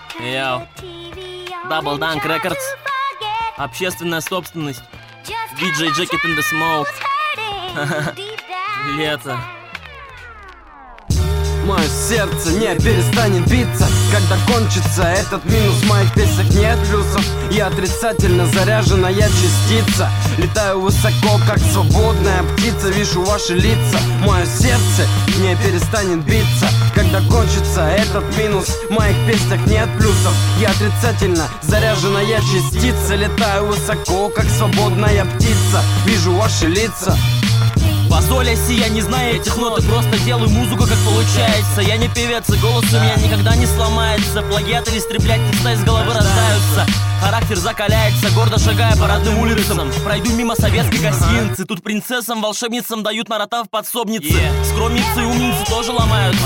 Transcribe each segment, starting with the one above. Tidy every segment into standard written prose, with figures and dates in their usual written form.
Йоу. Double Dunk Records. Общественная собственность. DJ Jacket in the Smoke. Лето. Мое сердце не перестанет биться, когда кончится этот минус. В моих песнях нет плюсов, я отрицательно заряженная частица. Летаю высоко, как свободная птица, вижу ваши лица. Мое сердце не перестанет биться, когда кончится этот минус. В моих песнях нет плюсов, я отрицательно заряженная частица. Летаю высоко, как свободная птица, вижу ваши лица. Позоля я не знаю этих нот, просто делаю музыку как получается. Я не певец, и голос у меня никогда не сломается. Плагиат или стреблять текста из головы рождаются. Характер закаляется, гордо шагая по родным улицам. Пройду мимо советской гостиницы, тут принцессам, волшебницам дают нарата в подсобнице. Скромницы и умницы тоже ломаются.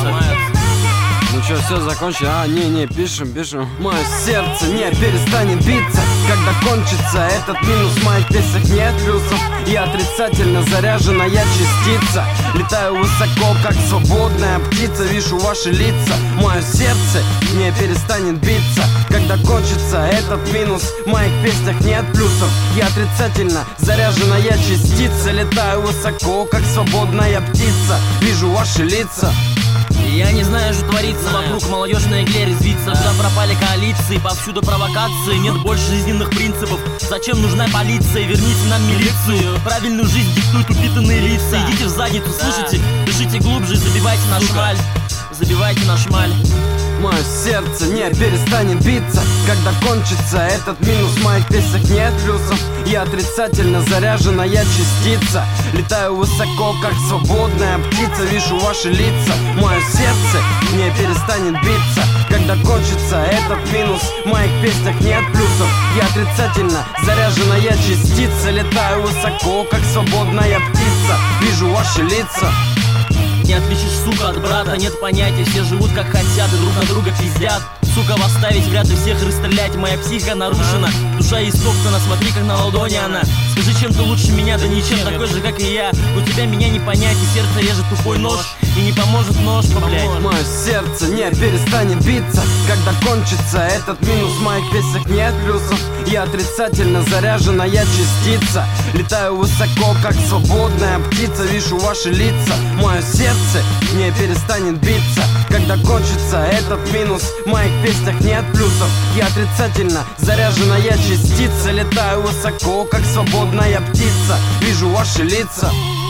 Ну чё, все закончили? Не, пишем. Мое сердце не перестанет биться, когда кончится этот минус. В моих песнях нет плюсов, я отрицательно заряженная частица. Летаю высоко, как свободная птица, вижу ваши лица. Мое сердце не перестанет биться, когда кончится этот минус. В моих песнях нет плюсов, я отрицательно заряженная частица. Летаю высоко, как свободная птица, вижу ваши лица. Я не знаю, что творится вокруг, молодежь на игле резвится. Куда пропали коалиции, повсюду провокации. Нет больше жизненных принципов, зачем нужна полиция? Верните нам милицию, правильную жизнь диктуют упитанные лица. Идите в задницу, слышите? Дышите глубже, забивайте на шмаль. Забивайте на шмаль. Мое сердце не перестанет биться, когда кончится этот минус. В моих песнях нет плюсов, я отрицательно заряженная частица. Летаю высоко, как свободная птица, вижу ваши лица. Мое сердце не перестанет биться, когда кончится этот минус. В моих песнях нет плюсов, я отрицательно заряженная частица. Летаю высоко, как свободная птица, вижу ваши лица. Не отличишь, сука, от брата, нет понятия. Все живут как хотят и друг на друга пиздят. Сука, восставить вряд ли всех расстрелять. Моя психика нарушена, душа истоптана. Смотри, как на ладони она. Скажи, чем ты лучше меня? Да ничем, такой же, как и я. У тебя меня не понять, и сердце режет тупой нож. И не поможет нож, блядь. Мое сердце не перестанет биться, когда кончится этот минус. В моих песнях нет плюсов, я отрицательно заряженная частица. Летаю высоко, как свободная птица, вижу ваши лица. Мое сердце не перестанет биться, когда кончится этот минус. В моих песнях нет плюсов, я отрицательно заряженная частица. Летаю высоко, как свободная птица, вижу ваши лица.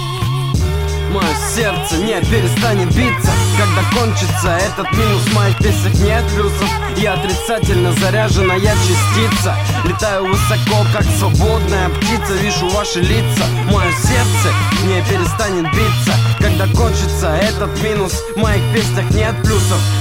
Мое сердце не перестанет биться, когда кончится этот минус. В моих песнях нет плюсов, я отрицательно заряженная частица. Летаю высоко, как свободная птица, вижу ваши лица. Мое сердце не перестанет биться, когда кончится этот минус. В моих песнях нет плюсов,